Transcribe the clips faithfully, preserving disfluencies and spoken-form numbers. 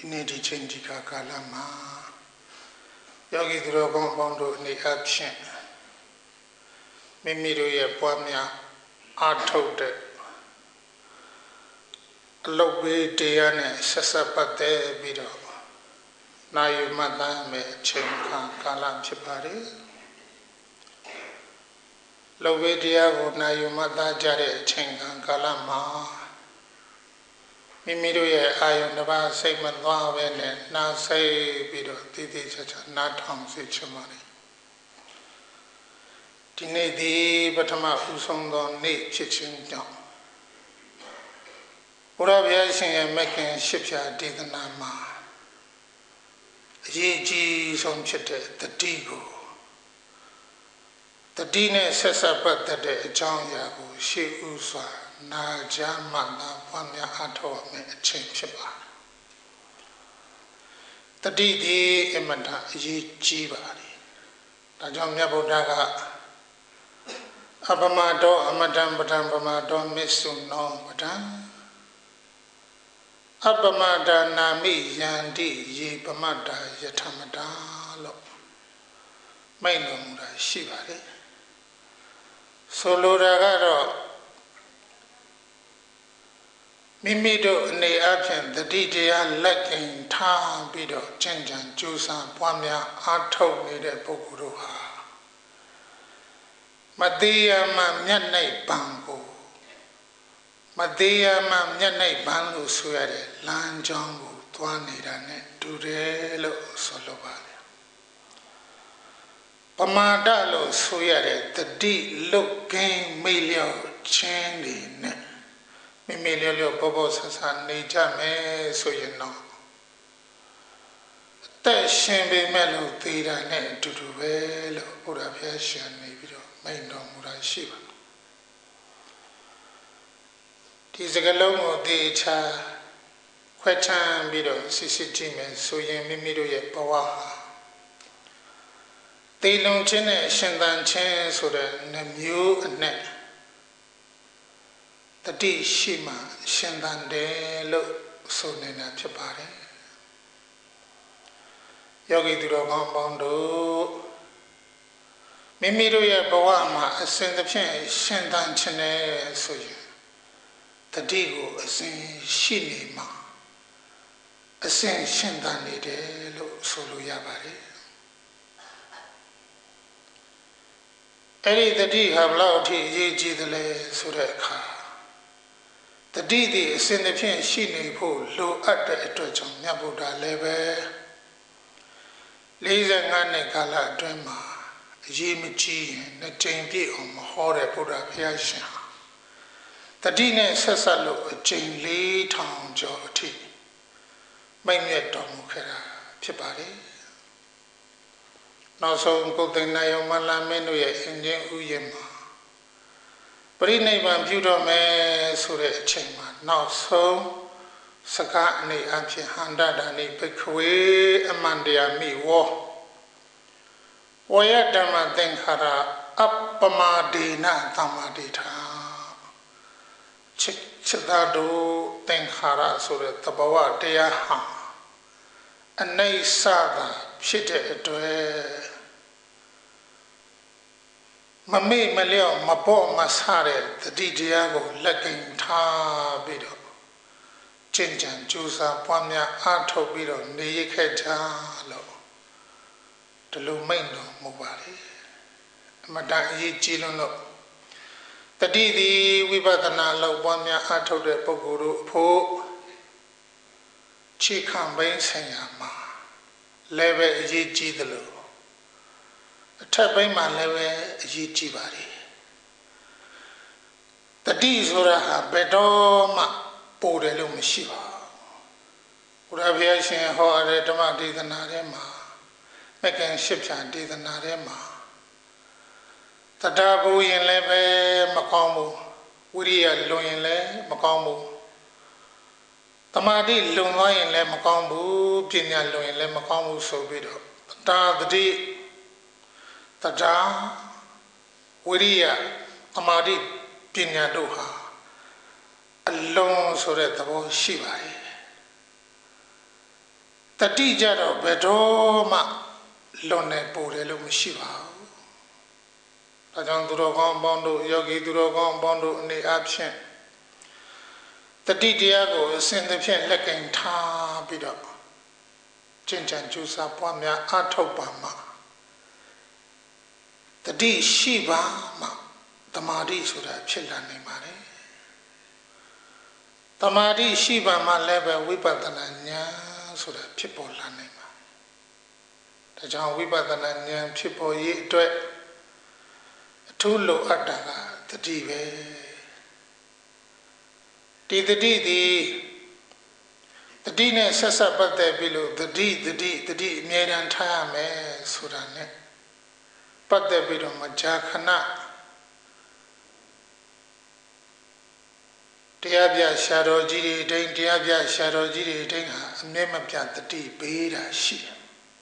ဒီနေ့ဒီချိန်ဒီကာလမှာယောဂီသူတော်ကောင်းပေါင်းတို့အနေအချင်းမိမိတို့ရဲ့ပွားများအားထုတ်တဲ့အလုပ်ပေးတရားနဲ့ဆက်ဆက်ပတ်သက်ပြီးတော့နာယူမှတ်သားမယ်အချိန်ခါကာလဖြစ်ပါတယ်လုပ်ပေးတရားကိုနာယူမှတ်သားကြတဲ့အချိန်ခါကာလမှာမိမိတို့ရဲ့အာယုန်တစ်ပါးစိတ်မသွားပဲနဲ့နားစိတ်ပြီးတော့တည်တည်ချာချာနားထောင်စေချင်ပါတယ်ဒီနေ့ဒီပထမဦးဆုံးသောနေ့ဖြစ်ခြင်းကြောင့်ဘုရားဗျာရှင်ရဲ့မက္ခင်ရှစ်ဖြာဒေသနာမှာအရေးကြီးဆုံးဖြစ်တဲ့တတိကိုတတိနဲ့ဆက်ဆက်ပတ်သက်တဲ့အကြောင်းအရာကိုရှေ့ဥစွာနာကြားမှသာပွားများအားထုတ်ရမယ့်အချိန်ဖြစ်ပါတယ်တတိဒီအမတအရေးကြီးပါတယ်ဒါကြောင့်မြတ်ဗုဒ္ဓကအပမတောအမတံပဒံပမတောမစ္ဆုနောပဒံအပမတာနာမိယန္တိယေပမတ္တာယထမတာလို့မိန့်တော်မူတာရှိပါတယ်ဆိုလိုတာကတော့မိမိတို့အနေအချင်းတတိတရားလက်ကင်ထားပြီးတော့ကြံ့ကြံ့ကြိုးစားပွားများအားထုတ်နေတဲ့ပုဂ္ဂိုလ်တို့ဟာမသေးရမှမျက်နှိပ်ပံကိုမသေးရမှမျက်နှိပ်ပံလို့ဆိုရတဲ့လမ်းကြောင်းကိုသွားနေတာနဲ့တူတယ်လို့ဆိုလိုပါတယ်ပမာဒလို့ဆိုရတဲ့တတိလုတ်ကင်းမေ့လျော့ခြင်းတွေနဲ့မိမိလျော့လျော့ဘောဘောဆဆနေကြမယ်ဆိုရင်တော့အသက်ရှင်ပေမဲ့လို့သေတာနဲ့အတူတူပဲလို့ဘုရားဘုရားရှင်နေပြီးတော့မိန့်တော်မူတာရှိပါဒီစကားလုံးကိုသေချာခွဲခြမ်းပြီးတော့စစ်စစ်ကြည့်မယ်ဆိုရင်မိမိတို့ရဲ့ဘဝဟာသေလုံးခြင်းနဲ့ရှင်သန်ခြင်းဆိုတဲ့နှမျိုးအနဲ့တတိရှိမှရှင်သန်တယ်လို့ဆိုနေတာဖြစ်ပါတယ်ယောဂီသူတော်ကောင်းပေါင်းတို့မိမိတို့ရဲ့ဘဝမှာအစဉ်တစ်ဖြင့်ရှင်သန်ခြင်းနဲ့ဆိုရင်တတိကိုအစဉ်ရှိနေမှာအစဉ်ရှင်သန်နေတယ်လို့ဆိုလို့ရပါတယ်အဲ့ဒီတတိဟာဘလောက်အထိအရေးကြီးသလဲဆိုတဲ့အခါတတိသည်အစဉ်တစ်ဖြင့်ရှိနေဖို့လိုအပ်တဲ့အတွက်ကြောင့်မြတ်ဗုဒ္ဓလည်းပဲလေးဆယ်ငါးနှစ်ကာလအတွင်းမှာအရေးမကြီးရင်နှစ်ကြိမ်ပြည့်အောင်မဟောတဲ့ဘုရားဘုရားရှင်ဟာတတိနဲ့ဆက်ဆက်လို့အကြိမ်လေးထောင်ကျော်အထိမိန့်မြတ်တော်မူခဲ့တာဖြစ်ပါတယ်နောက်ဆုံးကုသိုလ်နာယမလာမင်းတို့ရဲ့အင်ဂျင်ဥယျာဉ်မှာပရိနိဗ္ဗာန်ပြုတော်မယ်ဆိုတဲ့အချိန်မှာနောက်ဆုံးစကားအနေအချင်းဟန္တာဒာနိဘိက္ခဝေအမန္တယာမိဝောဝယဓမ္မသင်္ခါရအပမဒေနသမ္မာဒိဋ္ဌာချစ်ချစ်သာတို့သင်္ခါရဆိုတဲ့သဘောဝတရားဟာအနိစ္စသာဖြစ်တဲ့အတွက်မမေ့မလျော့မပေါ့မဆတဲ့တတိတရားကိုလက်ကင်ထားပြီးတော့ကျင့်ကြံကြိုးစားပွားများအားထုတ်ပြီးတော့နေရခဲ့ကြလို့ဒီလိုမိန့်တော်မူပါလေအမတန်အရေးကြီးလို့တတိသည်ဝိပဿနာလောက်ပွားများအားထုတ်တဲ့ပုဂ္ဂိုလ်တို့အဖို့ခြေခံဘိန်းဆိုင်ရာမှာလည်းပဲအရေးကြီးသလိုအထက်ဘိန်းမှာလည်းပဲအရေးကြီးပါလေတတိဆိုတာဟာဘယ်တော့မှပိုတယ်လို့မရှိပါဘူးဘုရားဘုရားရှင်ဟောတဲ့ဓမ္မဒေသနာထဲမှာမက္ကင်ရှစ်ဖြာဒေသနာထဲမှာတတဘူရင်လည်းပဲမကောင်းဘူးဝိရိယလွန်ရင်လည်းမကောင်းဘူးတမာတိလွန်သွားရင်လည်းမကောင်းဘူးပညာလွန်ရင်လည်းမကောင်းဘူးဆိုပြီးတော့တတတိတတဝိရိယတမာတိပညာတို့ဟာအလုံးဆိုတဲ့သဘောရှိပါတယ်တတိကြတော့ဘယ်တော့မှလွန်နေပိုတယ်လို့မရှိပါဘူး။ဒါကြောင့်သူတော်ကောင်းပေါင်းတို့ယောဂီသူတော်ကောင်းပေါင်းတို့အနေအချင်းတတိတရားကိုအစဉ်သဖြင့်လက်ကင်ထားပြီးတော့ကျင့်ကြံကြိုးစားပွားများအားထုတ်ပါမှာတတိရှိပါမှတမာတိဆိုတာဖြစ်လာနိုင်ပါတယ်တမာတိရှိပါမှလည်းပဲဝိပဿနာဉာဏ်ဆိုတာဖြစ်ပေါ်လာနိုင်ပါတယ်ဒါကြောင့်ဝိပဿနာဉာဏ်ဖြစ်ပေါ်ရေးအတွက်အထူးလိုအပ်တာကတတိပဲဒီတတိသည်တတိနဲ့ဆက်ဆက်ပတ်သက်ပြီးလို့တတိတတိတတိအမြဲတမ်းထားရမယ်ဆိုတာ ਨੇ ပတ်သက်ပြီးတော့မကြာခဏတရားပြရှာတော်ကြီးတွေတိုင်းတရားပြရှာတော်ကြီးတွေတိုင်းဟာအမြဲမပြတ်တတိပေးတာရှိတယ်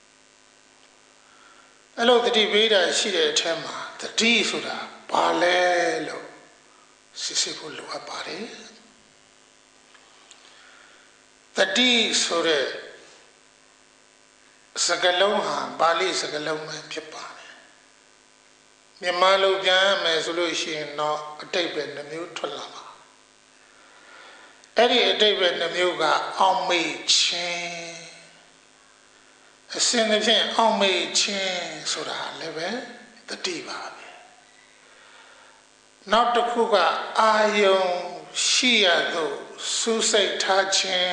အဲ့လိုတတိပေးတာရှိတဲ့အထက်မှာတတိဆိုတာဘာလဲလို့စစ်စစ်ဖို့လိုအပ်ပါတယ်တတိဆိုတဲ့စကားလုံးဟာပါဠိစကားလုံးပဲဖြစ်ပါတယ်မြန်မာလိုပြန်ရမယ်ဆိုလို့ရှိရင်တော့အတိတ်ပဲနှမျိုးထွက်လာပါအဲ့ဒီအတိတ်ပဲနှမျိုးကအောက်မေ့ခြင်းအစဉ်သဖြင့်အောက်မေ့ခြင်းဆိုတာလည်းပဲတတိပါပဲနောက်တစ်ခုကအာယုံရှိရသို့စူးစိတ်ထားခြင်း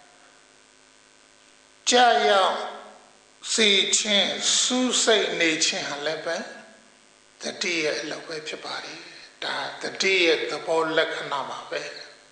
ကြာရောက်စီခြင်းစူးစိတ်နေခြင်းဟာလည်းပဲတတိရဲ့အလုပ်ပဲဖြစ်ပါတယ်ဒါတတိရဲ့သဘောလက္ခဏာပါပဲ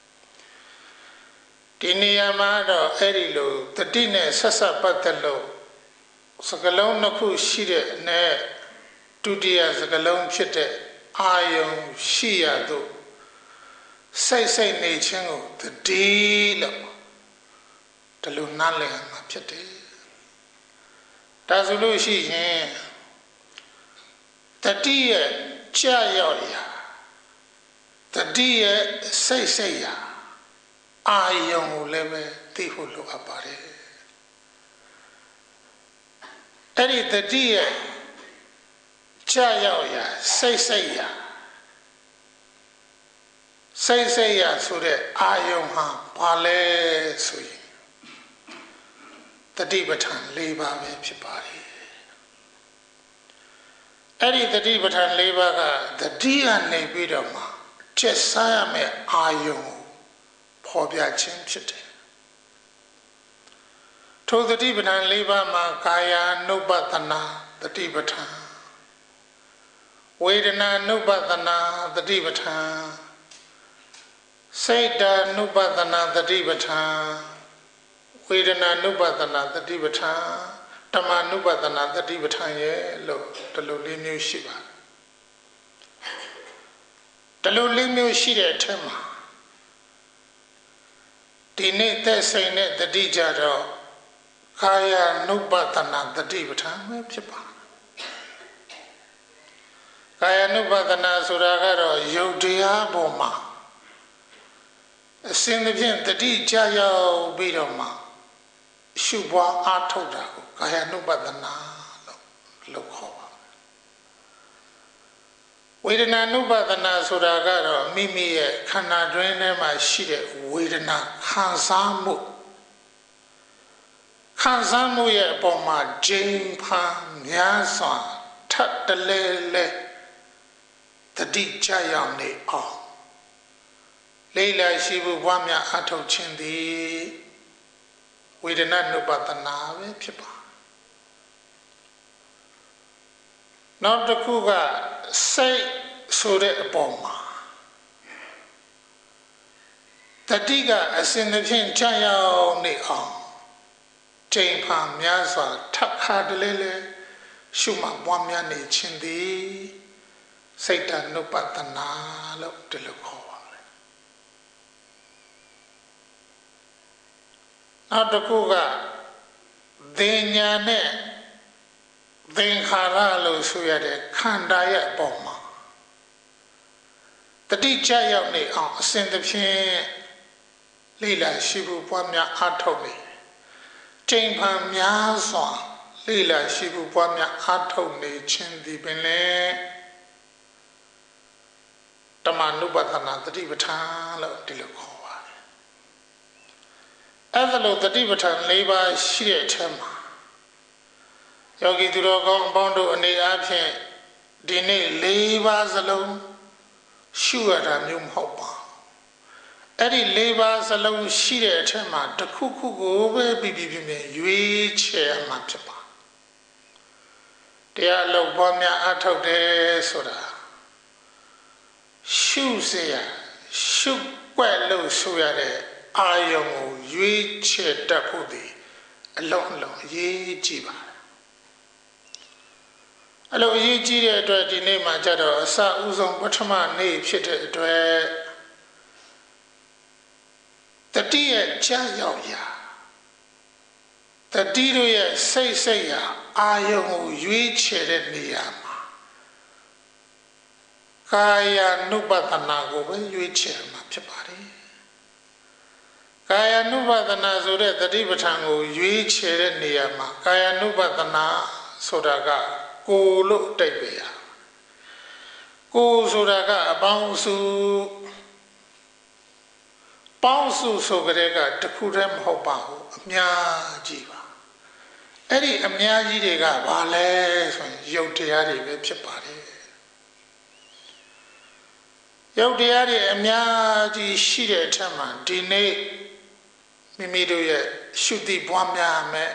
ဒီနေရာမှာတော့အဲ့ဒီလိုတတိနဲ့ဆက်ဆက်ပတ်သက်လို့စကလုံးနှစ်ခုရှိတဲ့အနက်ဒုတိယစကလုံးဖြစ်တဲ့အာယုံရှိရသို့စိတ်စိတ်နေခြင်းကိုတတိလို့ဒီလိုနားလည်မှာဖြစ်တယ်ဒါဆိုလို့ရှိရင်တတိရဲ့ကြာရောက်ရာတတိရဲ့စိတ်စိတ်ရာအာယုံကိုလည်းပဲသိဖို့လိုအပ်ပါတယ်အဲ့ဒီတတိရဲ့ကြာရောက်ရာစိတ်စိတ်ရာစိတ်စိတ်ရာဆိုတဲ့အာယုံဟာဘာလဲဆိုရင်တတိပဋ္ဌာန်၄ပါးပဲဖြစ်ပါတယ်အဲ့ဒီတတိပဋ္ဌာန်၄ပါးကတတိကနေပြီးတော့မှချက်စားရမယ့်အာယုံကိုဖော်ပြခြင်းဖြစ်တယ်ထိုတတိပဋ္ဌာန်၄ပါးမှာကာယ ानु ပတနာတတိပဋ္ဌာန်ဝေဒနာ ानु ပတနာတတိပဋ္ဌာန်စိတ် ानु ပတနာတတိပဋ္ဌာန်ဝေဒနာ ानु ပတနာတတိပဋ္ဌာန်ဓမ္မ ानु ပတနာတတိပဋ္ဌာန်ရဲ့လို့ဒီလိုလေးမျိုးရှိပါတယ်ဒီလိုလေးမျိုးရှိတဲ့အထက်မှာဒီနေ့သက်ဆိုင်တဲ့တတိကြတော့ကာယ ानु ပတနာတတိပဋ္ဌာန်ပဲဖြစ်ပါတယ်ကာယ ानु ပတနာဆိုတာကတော့ယုတ်တရားပေါ်မှာအစဉ်သဖြင့်တတိကြရောက်ပြီးတော့မှရှုပွားအားထုတ်တာကိုကာယ ानु ပတနာလို့လို့ခေါ်ပါတယ်ဝေဒနာ ानु ပတနာဆိုတာကတော့မိမိရဲ့ခန္ဓာတွင်းထဲမှာရှိတဲ့ဝေဒနာခံစားမှုခံစားမှုရဲ့အပေါ်မှာဂျိမ်းဖန်များစွာထပ်တလဲလဲတတိကြရောက်နေအောင်လေးလာရှိဖို့ဘွားများအထောက်ခြင်းသည်ဝေဒနာ ानु ပတနာပဲဖြစ်ပါနောက်တစ်ခုကစိတ်ဆိုတဲ့အပေါ်မှာတတိကအစဉ်သဖြင့်ကြာရောက်နေအောင်ချိန်ဖန်များစွာထပ်ခါတလဲလဲရှုမှတ်ပွားများနေခြင်းသည်စိတ် ानु ပတနာလို့ဒီလိုခေါ်ပါတယ်နောက်တစ်ခုကသင်ညာနဲ့သင်္ခါရလို့ဆိုရတဲ့ခန္ဓာရဲ့အပေါ်မှာတတိကျရောက်နေအောင်အစဉ်သဖြင့်လေ့လာရှိဖို့ပွားများအားထုတ်နေချိန်ဖန်များစွာလေ့လာရှိဖို့ပွားများအားထုတ်နေခြင်းသည်ပင်လည်းဓမ္မနုပဒနာတတိပဋ္ဌာန်လို့ဒီလိုခေါ်ပါတယ်အဲ့ဒါလို့တတိပဋ္ဌာန်၄ပါးရှိတဲ့အထက်မှာယောဂီသူတော်ကောင်းအပေါင်းတို့အနေအားဖြင့်ဒီနေ့၄ပါးစလုံးရှုရတာမျိုးမဟုတ်ပါအဲ့ဒီ၄ပါးစလုံးရှိတဲ့အထက်မှာတစ်ခုခုကိုပဲပြပြပြပြရွေးချယ်ရမှာဖြစ်ပါတရားလုံးပွားများအထောက်တယ်ဆိုတာရှုစေရရှုွက်လို့ဆိုရတဲ့အာယုံကိုရွေးချယ်တတ်ဖို့ဒီအလုံးအလုံးအရေးကြီးပါတယ်အလုံးအရေးကြီးတဲ့အတွက်ဒီနေ့မှာကြတော့အစအဦးဆုံးပထမနေ့ဖြစ်တဲ့အတွက်တတိယကြာရောက်ရာတတိတို့ရဲ့စိတ်စိတ်ရာအာယုံကိုရွေးချယ်တဲ့နေရာမှာကာယ ानु ပဒနာကိုပဲရွေးချယ်မှာဖြစ်ပါတယ်ကာယ ानु ပဒနာဆိုတဲ့တတိပဋ္ဌာန်ကိုရွေးချယ်တဲ့နေရာမှာကာယ ानु ပဒနာဆိုတာကကိုလို့တိတ်ပဲရကိုဆိုတာကအပေါင်းစုပေါင်းစုဆိုကြတဲ့ကတခုတည်းမဟုတ်ပါဘူးအများကြီးပါအဲ့ဒီအများကြီးတွေကဘာလဲဆိုရင်ယုတ်တရားတွေပဲဖြစ်ပါတယ်ယုတ်တရားတွေအများကြီးရှိတဲ့အထက်မှာဒီနေ့မိမိတို့ရဲ့ရှုတိပွားများမယ်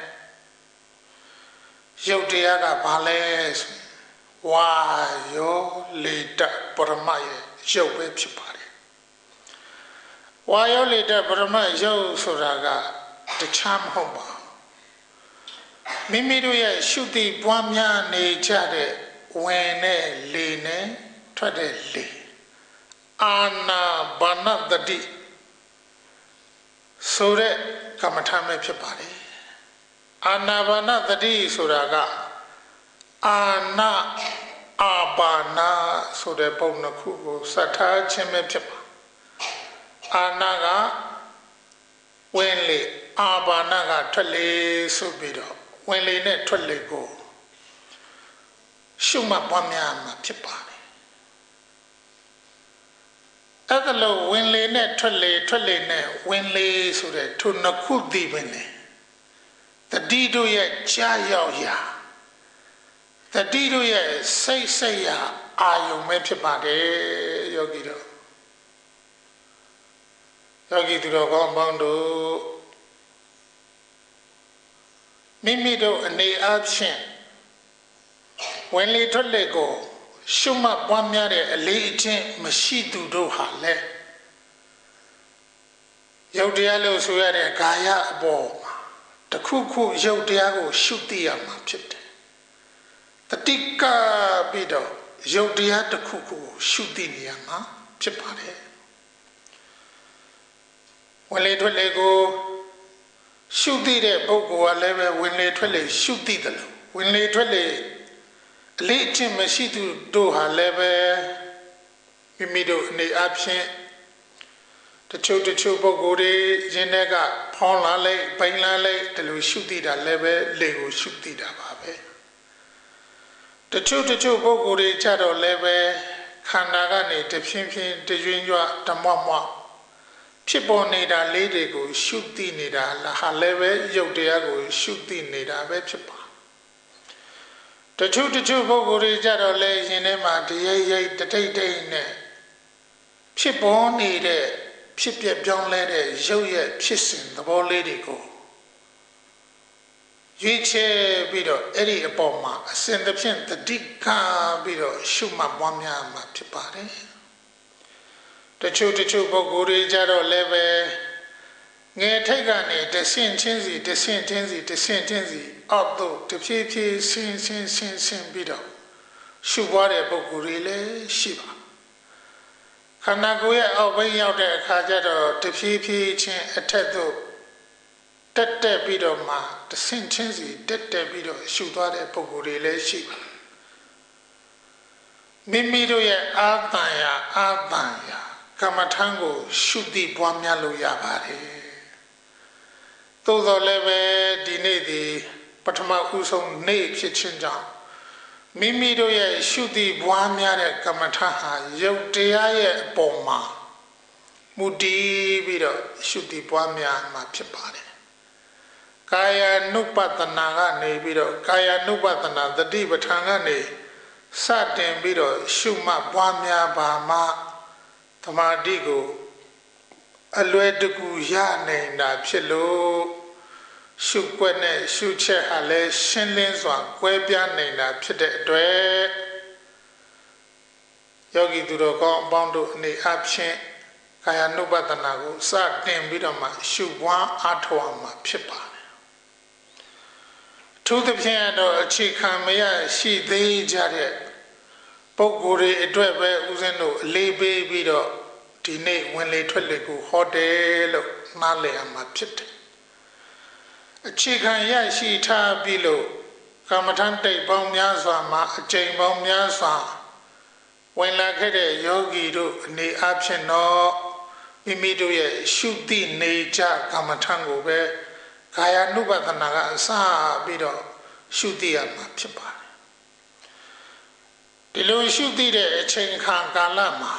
ယုတ်တရားကဘာလဲဆိုရင်ဝါယောလေတပရမရဲ့ယုတ်ပဲဖြစ်ပါတယ်ဝါယောလေတပရမယုတ်ဆိုတာကတခြားမဟုတ်ပါမိမိတို့ရဲ့ရှုတိပွားများနေကြတဲ့ဝင်နဲ့လေနဲ့ထွက်တဲ့လေအာနာပါနတတိဆိုတဲ့ကမ္မထာပဲဖြစ်ပါတယ်အာနာပါနတတိဆိုတာကအာနာအာပါနာဆိုတဲ့ပုံနှစ်ခုကိုစက်ထားခြင်းပဲဖြစ်ပါအာနာကဝင်လေအာပါနာကထွက်လေဆိုပြီးတော့ဝင်လေနဲ့ထွက်လေကိုရှုမှတ်ပွားများမှာဖြစ်ပါတယ်အဲ့ဒါလို့ဝင်လေနဲ့ထွက်လေထွက်လေနဲ့ဝင်လေဆိုတဲ့ထိုနှစ်ခုသိပဲနဲ့တတိတို့ရဲ့ကြာရောက်ရာတတိတို့ရဲ့စိတ်စိတ်ရာအာယုံပဲဖြစ်ပါတယ်ယောဂီတို့ယောဂီသူတော်ကောင်းပေါင်းတို့မိမိတို့အနေအားဖြင့်ဝင်လေထွက်လေကိုရှုမှတ်ပွားများတဲ့အလေးအကျင့်မရှိသူတို့ဟာလဲယုတ်တရားလို့ဆိုရတဲ့ကာယအပေါ်မှာတခုခုယုတ်တရားကိုရှုသိရမှာဖြစ်တယ်တတိကပြီးတော့ယုတ်တရားတစ်ခုခုရှုသိနေရမှာဖြစ်ပါတယ်ဝင်လေထွက်လေကိုရှုသိတဲ့ပုဂ္ဂိုလ်ကလည်းပဲဝင်လေထွက်လေရှုသိတယ်လို့ဝင်လေထွက်လေအလေးအကျင့်မရှိသူတို့ဟာလည်းပဲမိမိတို့အနေအချင်းတချို့တချို့ပုဂ္ဂိုလ်တွေရင်းတဲ့ကဖောင်းလာလိုက်ပိန်လာလိုက်ဒီလိုရှုသိတာလည်းပဲလေကိုရှုသိတာပါပဲတချို့တချို့ပုဂ္ဂိုလ်တွေကြတော့လည်းပဲခန္ဓာကနေတဖြည်းဖြည်းတရွင်ရွဓမ္မမဖြစ်ပေါ်နေတာလေးတွေကိုရှုသိနေတာလားဟာလည်းပဲယုတ်တရားကိုရှုသိနေတာပဲဖြစ်ပါတချို့တချို့ပုဂ္ဂိုလ်တွေကြတော့လေရင်ထဲမှာတရိပ်ရိပ်တထိတ်ထိတ်နဲ့ဖြစ်ပေါ်နေတဲ့ဖြစ်ပြပြောင်းလဲတဲ့ရုပ်ရဲ့ဖြစ်စဉ်သဘောလေးတွေကိုရွေးချယ်ပြီးတော့အဲ့ဒီအပေါ်မှာအစဉ်တစ်ဖြင့်တတိကပြီးတော့ရှုမှတ်ပွားများမှာဖြစ်ပါတယ်တချို့တချို့ပုဂ္ဂိုလ်တွေကြတော့လည်းပဲငယ်ထိတ်ကနေတဆင့်ချင်းစီတဆင့်ချင်းစီတဆင့်ချင်းစီအောက်သို့တဖြည်းဖြည်းဆင်းဆင်းဆင်းဆင်းပြီးတော့ရှုပွားတဲ့ပုဂ္ဂိုလ်တွေလည်းရှိပါခန္ဓာကိုယ်ရဲ့အောက်ဘက်ရောက်တဲ့အခါကျတော့တဖြည်းဖြည်းချင်းအထက်သို့တက်တက်ပြီးတော့မှတဆင့်ချင်းစီတက်တက်ပြီးတော့ရှုသွားတဲ့ပုဂ္ဂိုလ်တွေလည်းရှိပါမိမိတို့ရဲ့အာတန်ရာအာတန်ရာကမ္မထံကိုရှုသိပွားများလို့ရပါတယ်သို့တော်လည်းပဲဒီနေ့ဒီပထမဦးဆုံးနေ့ဖြစ်ခြင်းကြောင့်မိမိတို့ရဲ့ရှုတိပွားများတဲ့ကမ္မထာဟာယုတ်တရားရဲ့အပေါ်မှာမူတည်ပြီးတော့ရှုတိပွားများမှာဖြစ်ပါတယ်ကာယ ानु ပတနာကနေပြီးတော့ကာယ ानु ပတနာတတိပဋ္ဌာန်ကနေစတင်ပြီးတော့ရှုမှတ်ပွားများပါမှသမာဓိကိုအလွယ်တကူရနိုင်တာဖြစ်လို့ရှုွက်နဲ့ရှုချက်ဟာလည်းရှင်းလင်းစွာကွဲပြားနိုင်တာဖြစ်တဲ့အတွက်ယောဂီသူတော်ကောင်းအပေါင်းတို့အနေအချင်းကာယ ानु ပတနာကိုစတင်ပြီးတော့မှရှုပွားအားထုတ်အောင်မှာဖြစ်ပါတယ်ထို့သဖြင့်တော့အခြေခံမရရှိသေးကြတဲ့ပုဂ္ဂိုလ်တွေအတွက်ပဲဦးဇင်းတို့အလေးပေးပြီးတော့ဒီနေ့ဝင်လေထွက်လေကိုဟောတယ်လို့နားလည်အောင်မှာဖြစ်တယ်အခြေခံရရှိထားပြီးလို့ကမ္မထန်တိတ်ပေါင်းများစွာမှာအကျိန်ပေါင်းများစွာဝင်လာခဲ့တဲ့ယောဂီတို့အနေအချင်းတော့မိမိတို့ရဲ့ရှုတိနေကြကမ္မထန်ကိုပဲကာယ ानु ပတနာကအစပြီးတော့ရှုတိရမှာဖြစ်ပါတယ်ဒီလိုရှုတိတဲ့အချိန်ခါကာလမှာ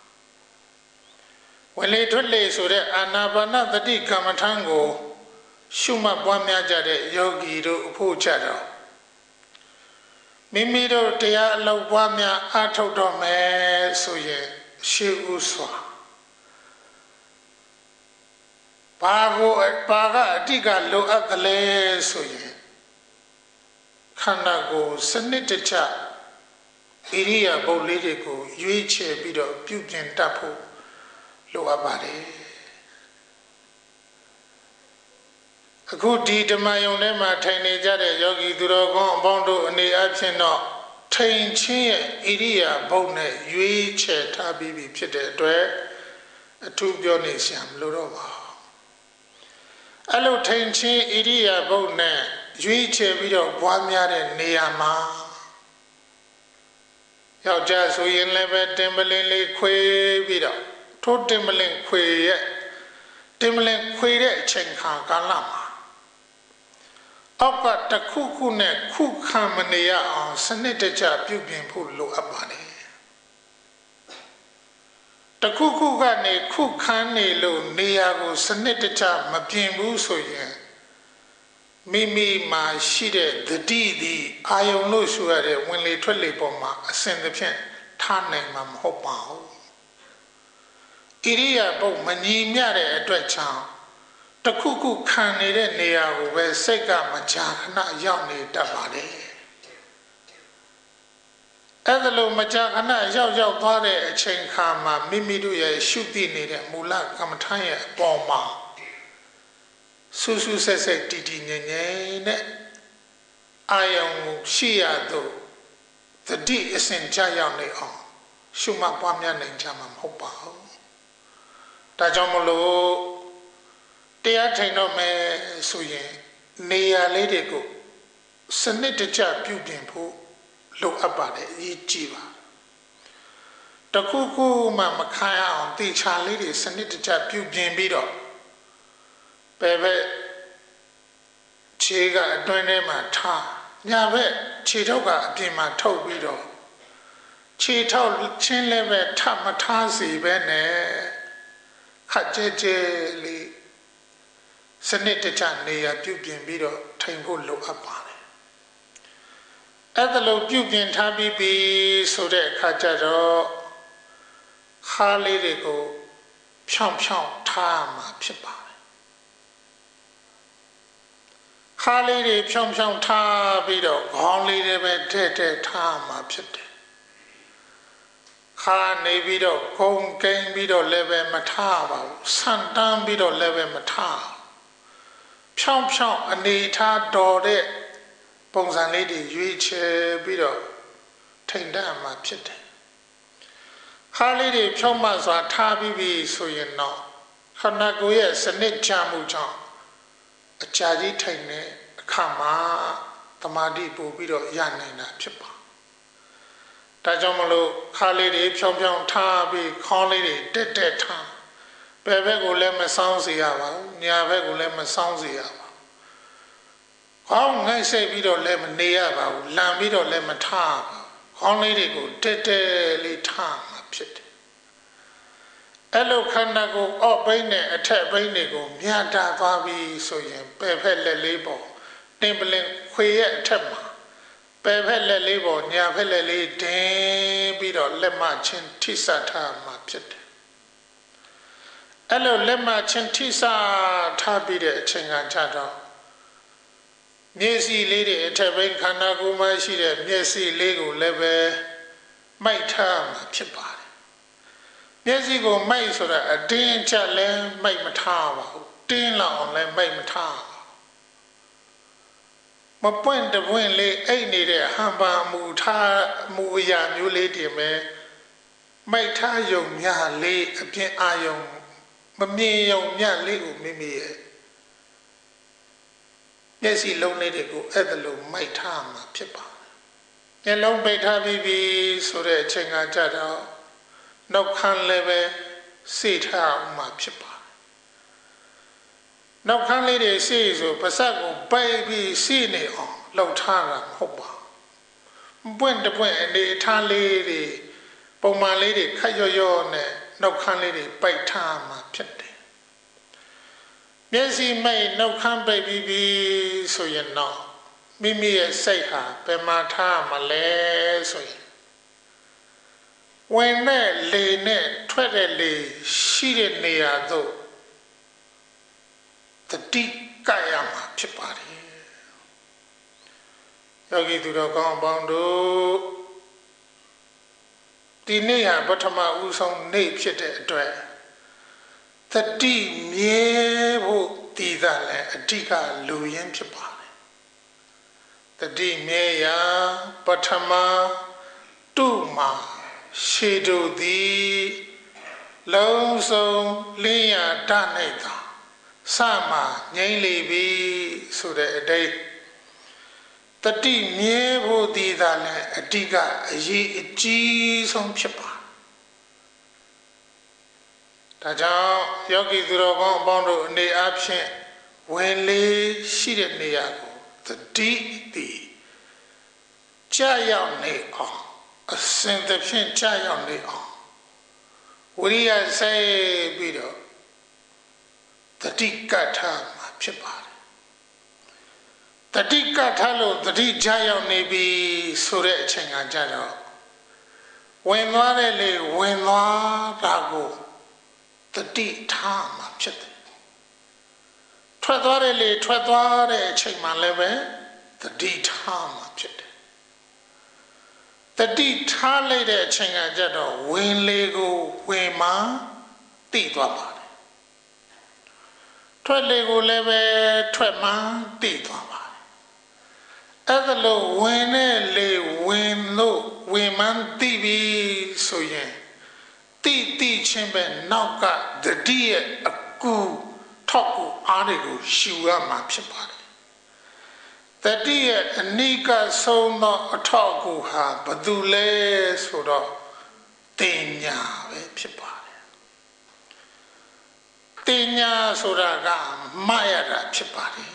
ဝင်လေထွက်လေဆိုတဲ့အာနာပါနသတိကမ္မထန်ကိုရှုမှတ်ပွားများကြတဲ့ယောဂီတို့အဖို့ကြတော့မိမိတို့တရားအလုပ်ပွားများအားထုတ်တော့မယ်ဆိုရင်ရှေ့ဥစွာဘာကိုဘာကအတိကလိုအပ်ကလေးဆိုရင်ခန္ဓာကိုယ်စနစ်တကျဣရိယာပုတ်လေးတွေကိုရွေးချယ်ပြီးတော့ပြုပြင်တတ်ဖို့လိုအပ်ပါတယ်အခုဒီဓမ္မယုံထဲမှာထိုင်နေကြတဲ့ယောဂီသူတော်ကောင်းအပေါင်းတို့အနေအချင်းတော့ထိန်ချင်းရဲ့ဣရိယာပုတ်နဲ့ရွေးချယ်ထားပြီးပြီဖြစ်တဲ့အတွက်အထူးပြောနေစရာမလိုတော့ပါဘူးအဲ့လိုထိန်ချင်းဣရိယာပုတ်နဲ့ရွေးချယ်ပြီးတော့ပွားများတဲ့နေရာမှာယောက်ျားဆိုရင်လည်းပဲတင်ပလင်းလေးခွေပြီးတော့ထိုးတင်ပလင်းခွေရဲ့တင်ပလင်းခွေတဲ့အချိန်ခါကာလမှာအောက်ကတခုခုနဲ့ခုခံမနေရအောင်စနစ်တကျပြုပြင်ဖို့လိုအပ်ပါတယ်တခုခုကနေခုခံနေလို့နေရာကိုစနစ်တကျမပြင်ဘူးဆိုရင်မိမိမှာရှိတဲ့သတိသည်အာယုံလို့ဆိုရတဲ့ဝင်လေထွက်လေပေါ်မှာအစဉ်သဖြင့်ထားနိုင်မှာမဟုတ်ပါဘူးဣရိယာပုတ်မညီမျှတဲ့အတွက်ကြောင့်တခုခုခံနေတဲ့နေရာကိုပဲစိတ်ကမကြာခဏရောက်နေတတ်ပါတယ်အဲ့ဒါလို့မကြာခဏရောက်ရောက်သွားတဲ့အချိန်ခါမှာမိမိတို့ရဲ့ရှုတိနေတဲ့မူလကမ္မထာရဲ့အပေါ်မှာဆူဆူဆက်ဆက်တည်တည်ငြိမ်ငြိမ်နဲ့အာယုံရှိရသောသတိအစဉ်ကြရောက်နေအောင်ရှုမှတ်ပွားများနိုင်ကြမှာမဟုတ်ပါဘူးဒါကြောင့်မလို့တရားထိုင်တော့မယ်ဆိုရင်နေရာလေးတွေကိုစနစ်တကျပြုပြင်ဖို့လိုအပ်ပါတယ်အရေးကြီးပါတခုခုမှမခံရအောင်တေချာလေးတွေစနစ်တကျပြုပြင်ပြီးတော့ပဲပဲခြေကအတွင်းထဲမှာထားညာဘက်ခြေထောက်ကအပြင်မှာထုတ်ပြီးတော့ခြေထောက်ချင်းလည်းပဲထမထားစီပဲနဲ့ခက်ကြဲကြဲလေးစနစ်တကျနေရာပြုပြင်ပြီးတော့ထိုင်ဖို့လိုအပ်ပါတယ်အဲ့ဒါလို့ပြုပြင်ထားပြီးပြီဆိုတဲ့အခါကျတော့ခါးလေးတွေကိုဖြောင်းဖြောင်းထားမှာဖြစ်ပါတယ်ခါးလေးတွေဖြောင်းဖြောင်းထားပြီးတော့ခေါင်းလေးတွေပဲထဲ့ထဲ့ထားမှာဖြစ်တယ်ခါနေပြီးတော့ခုံကိန်းပြီးတော့လည်းပဲမထားပါဘူးဆန်တန်းပြီးတော့လည်းပဲမထားဖြောင်းဖြောင်းအနေထားတော်တဲ့ပုံစံလေးတွေရွေးချယ်ပြီးတော့ထိန်တတ်မှာဖြစ်တယ်ခါလေးတွေဖြောင်းမှစွာထားပြီးပြီဆိုရင်တော့ခန္ဓာကိုယ်ရဲ့စနစ်ချမှုကြောင့်အကြာကြီးထိုင်တဲ့အခါမှာသမာဓိပို့ပြီးတော့ရနိုင်တာဖြစ်ပါဒါကြောင့်မလို့ခါလေးတွေဖြောင်းဖြောင်းထားပြီးခေါင်းလေးတွေတက်တက်ထားဘဘယ်ဘက်ကိုလည်းမဆောင်စေရပါဘူးညာဘက်ကိုလည်းမဆောင်စေရပါဘူးခေါင်းငိုက်စိတ်ပြီးတော့လည်းမနေရပါဘူးလန်ပြီးတော့လည်းမထားပါဘူးခေါင်းလေးတွေကိုတက်တက်လေးထားမှာဖြစ်တယ်အဲ့လိုခန္ဓာကိုယ်အော့ဘိန်းနဲ့အထက်ဘိန်းတွေကိုမြတ်တာသွားပြီးဆိုရင်ပယ်ဖက်လက်လေးပေါ်တင်ပလင်ခွေရဲ့အထက်မှာပယ်ဖက်လက်လေးပေါ်ညာဖက်လက်လေးတင်ပြီးတော့လက်မချင်းထိစပ်ထားမှာဖြစ်တယ်အဲ့လိုလက်မချင်းထိစပ်ထားပြီးတဲ့အချိန်ကကြတော့မျက်စိလေးတွေအထက်ဘိန်းခန္ဓာကိုယ်မှာရှိတဲ့မျက်စိလေးကိုလည်းပဲမိုက်ထားမှာဖြစ်ပါတယ်မျက်စိကိုမိုက်ဆိုတာအတင်းချလည်းမိုက်မထားပါဘူးတင်းလောက်အောင်လည်းမိုက်မထားပါဘူးမပွင့်တပွင့်လေးအိတ်နေတဲ့ဟန်ပါမူထားမူအရာမျိုးလေးတွေမဲ့မိုက်ထားယုံမြလေးအပြင်အာယုံမမြင်ယုံမြလေးကိုမိမိရဲ့မျက်စိလုံးလေးတွေကိုအဲ့ဒါလိုမိုက်ထားမှာဖြစ်ပါတယ်မျက်လုံးပိတ်ထားပြီးပြီဆိုတဲ့အချိန်ကကြတော့နှုတ်ခမ်းလည်းပဲစိတ်ထားအောင်မှဖြစ်ပါတယ်နှုတ်ခမ်းလေးတွေစိတ်ဆိုပါးစပ်ကိုပိတ်ပြီးစိနေအောင်လှုပ်ထားတာမဟုတ်ပါဘူးပွင့်တပွင့်အနေထားလေးတွေပုံမှန်လေးတွေခက်ရော့ရော့နဲ့နှုတ်ခမ်းလေးတွေပိတ်ထားမှဖြစ်တယ်မျက်စိမိတ်နှုတ်ခမ်းပိတ်ပြီးပြီဆိုရင်တော့မိမိရဲ့စိတ်ဟာဘယ်မှာထားမလဲဆိုရင်ဝင်တဲ့လေနဲ့ထွက်တဲ့လေရှိတဲ့နေရာသို့တတိကရမှာဖြစ်ပါတယ်ယောဂီသူတော်ကောင်းပေါင်းတို့ဒီနေ့ဟာပထမဦးဆုံးနေ့ဖြစ်တဲ့အတွက်တတိမြဲဖို့တည်တာလည်းအဓိကလူရင်းဖြစ်ပါတယ်တတိမြဲရာပထမတုမှာရှေတို့သည်လုံးစုံလင်းရတနိုင်တာစမှငြိမ့်လေပြီဆိုတဲ့အတိတ်တတိမြဲဖို့တည်တာလည်းအဓိကအရေးအကြီးဆုံးဖြစ်ပါဒါကြောင့်ယောဂီသူတော်ကောင်းအပေါင်းတို့အနေအချင်းဝင်လေရှိတဲ့နေရာကိုတတိတည်ကြာရောက်နေအောင်အစင်သဖြင့်ကြာရောက်နေအောင်ဝိရိယစိုက်ပြီးတော့တတိကထာမှာဖြစ်ပါတယ်တတိကထာလို့တတိကြာရောက်နေပြီဆိုတဲ့အချိန်ကကြတော့ဝင်သွားတဲ့လေဝင်သွားတာကိုတတိထားမှာဖြစ်တယ်ထွက်သွားတဲ့လေထွက်သွားတဲ့အချိန်မှလည်းပဲတတိထားမှာဖြစ်တယ်တတိထားလိုက်တဲ့အချိန်ကကြတော့ဝင်လေကိုဝင်မှသိသွားပါတယ်ထွက်လေကိုလည်းပဲထွက်မှသိသွားပါတယ်အဲ့ဒါလို့ဝင်တဲ့လေဝင်လို့ဝင်မှသိပြီဆိုရင်တိတိချင်းပဲနောက်ကတတိရဲ့အကူထောက်ကိုအားတွေကိုရှူရမှာဖြစ်ပါတယ်တတိရဲ့အနိကဆုံးသောအထောက်အကူဟာဘယ်သူလဲဆိုတော့တင်ညာပဲဖြစ်ပါတယ်တင်ညာဆိုတာကမရတာဖြစ်ပါတယ်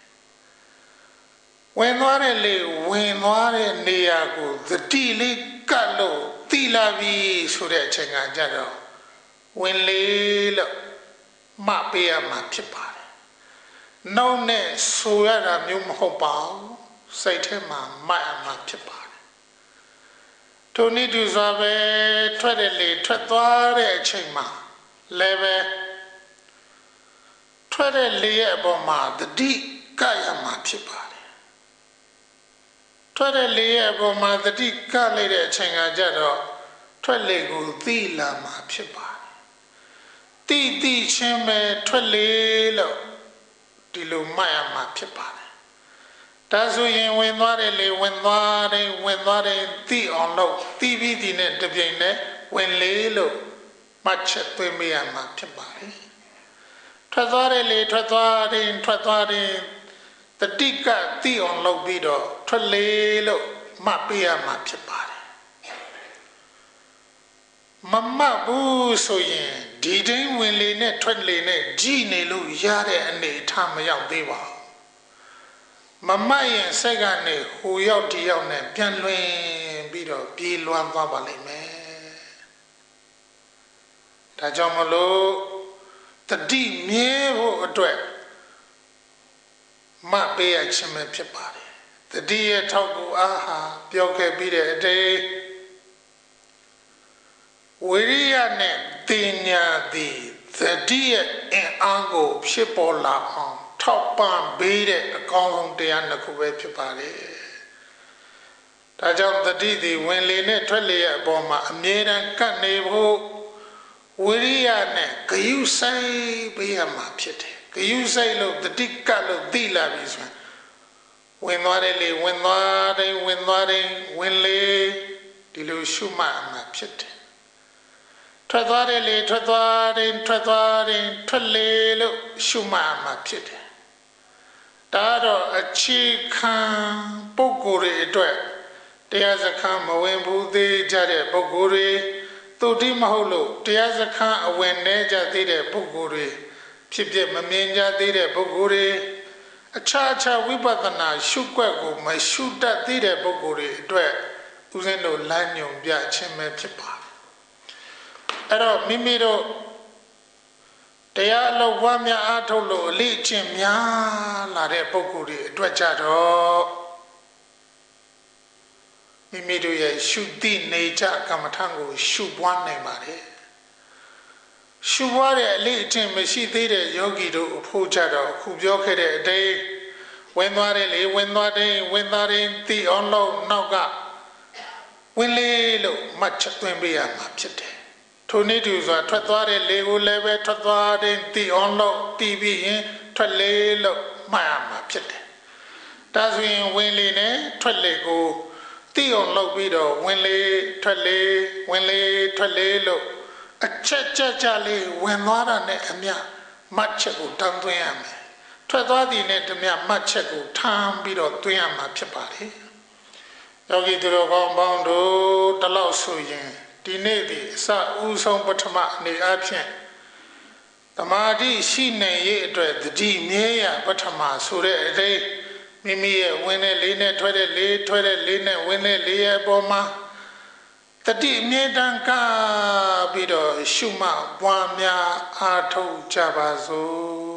ဝင်သွားတဲ့လေဝင်သွားတဲ့နေရာကိုတတိလေးကတ်လို့တိလာပြီဆိုတဲ့အချိန်ကကြတော့ဝင်လေလို့မပေးရမှာဖြစ်ပါတယ်နှုတ်နဲ့ဆိုရတာမျိုးမဟုတ်ပါဘူးစိတ်ထဲမှာမှတ်ရမှာဖြစ်ပါတယ်ထိုနည်းတူစွာပဲထွက်တဲ့လေထွက်သွားတဲ့အချိန်မှာလည်းပဲထွက်တဲ့လေရဲ့အပေါ်မှာတတိကရမှာဖြစ်ပါတယ်ထွက်တဲ့လေရဲ့အပေါ်မှာတတိကလိုက်တဲ့အချိန်ကကြတော့ထွက်လေကိုသိလာမှာဖြစ်ပါတယ်တိတိချင်းပဲထွက်လေလို့ဒီလိုမှတ်ရမှာဖြစ်ပါတယ်ဒါဆိုရင်ဝင်သွားတယ်လေဝင်သွားတယ်ဝင်သွားတယ်သိအောင်လို့သိပြီးဒီနဲ့တပြိုင်နဲ့ဝင်လေလို့မှတ်ချက်သွင်းမိရမှာဖြစ်ပါတယ်ထွက်သွားတယ်လေထွက်သွားတယ်ထွက်သွားတယ်တတိကသိအောင်လုပ်ပြီးတော့ထွက်လေလို့မှတ်ပေးရမှာဖြစ်ပါတယ်မမှတ်ဘူးဆိုရင်ဒဒီတိုင်းဝင်လေနဲ့ထွက်လေနဲ့ကြည်နေလို့ရတဲ့အနေအထားမရောက်သေးပါမမတ်ရင်စိတ်ကနေဟိုရောက်ဒီရောက်နဲ့ပြန်လွင်ပြီးတော့ပြေးလွှမ်းသွားပါလိမ့်မယ်ဒါကြောင့်မလို့တတိမြဲဖို့အတွက်မပေးရခြင်းပဲဖြစ်ပါတယ်တတိရဲ့ထောက်ကူအားဟာပြောခဲ့ပြီးတဲ့အတေဝိရိယနဲ့တင်ညာသည်သတိရဲ့အင်အားကိုဖြစ်ပေါ်လာအောင်ထောက်ပံ့ပေးတဲ့အကောင်းဆုံးတရားတစ်ခုပဲဖြစ်ပါတယ်။ဒါကြောင့်သတိသည်ဝင်လေနဲ့ထွက်လေရဲ့အပေါ်မှာအမြဲတမ်းကပ်နေဖို့ဝိရိယနဲ့ဂယုစိုက်ပေးရမှာဖြစ်တယ်။ဂယုစိုက်လို့သတိကပ်လို့သိလာပြီဆိုရင်ဝင်သွားတယ်လေဝင်သွားတယ်ဝင်သွားတယ်ဝင်လေဒီလိုရှုမှတ်မှာဖြစ်တယ်ထွက်သွားတယ်လေထွက်သွားတယ်ထွက်သွားတယ်ထွက်လေလို့ရှုမှတ်မှာဖြစ်တယ်ဒါတော့အခြေခံပုဂ္ဂိုလ်တွေအတွက်တရားစခန်းမဝင်ဘူးသေးကြတဲ့ပုဂ္ဂိုလ်တွေသူတိမဟုတ်လို့တရားစခန်းအဝင်နေကြသေးတဲ့ပုဂ္ဂိုလ်တွေဖြစ်ဖြစ်မမြင်ကြသေးတဲ့ပုဂ္ဂိုလ်တွေအခြားအခြားဝိပဿနာရှုွက်ကိုမရှုတတ်သေးတဲ့ပုဂ္ဂိုလ်တွေအတွက်ဦးဇင်းတို့လမ်းညွှန်ပြခြင်းပဲဖြစ်ပါတယ်အဲ့တော့မိမိတို့တရားလောက်ဝါများအားထုတ်လို့အလေးအကျင့်များလာတဲ့ပုဂ္ဂိုလ်တွေအတွက်ကြတော့မိမိတို့ရဲ့ရှုတိနေကြကမ္မထံကိုရှုပွားနိုင်ပါတယ်ရှုပွားတဲ့အလေးအကျင့်မရှိသေးတဲ့ယောဂီတို့အဖို့ကြတော့အခုပြောခဲ့တဲ့အတိုင်းဝင်သွားတယ်လေဝင်သွားတယ်ဝင်သွားတယ်သိအောင်လို့နောက်ကဝင်လေလို့မှတ်ချက်သွင်းပေးရမှာဖြစ်တယ်ထိုနည်းတူစွာထွက်သွားတဲ့လေကိုလည်းပဲထွက်သွားတဲ့သိအောင်လို့တီးပြီးရင်ထွက်လေလို့မှတ်ရမှာဖြစ်တယ်ဒါဆိုရင်ဝင်လေနဲ့ထွက်လေကိုသိအောင်လုပ်ပြီးတော့ဝင်လေထွက်လေဝင်လေထွက်လေလို့အချက်ချက်ကြလေးဝင်သွားတာနဲ့အမျှမှတ်ချက်ကိုတန်းသွင်းရမယ်ထွက်သွားသည်နဲ့တမျှမှတ်ချက်ကိုထမ်းပြီးတော့သွင်းရမှာဖြစ်ပါတယ်ယောဂီသူတော်ကောင်းပေါင်းတို့တလောက်ဆိုရင်ဒီနေ့ဒီအစဦးဆုံးပထမအနေအချင်းသမာဓိရှိနေရဲ့အတွက်တတိမြဲရပထမဆိုတဲ့အသေးမိမိရဲ့ဝင်တဲ့လေးနဲ့ထွက်တဲ့လေးထွက်တဲ့လေးနဲ့ဝင်တဲ့လေးရဲ့အပေါ်မှာတတိအမြဲတမ်းကပြီးတော့ရှုမှတ်ပွားများအားထုတ်ကြပါစို့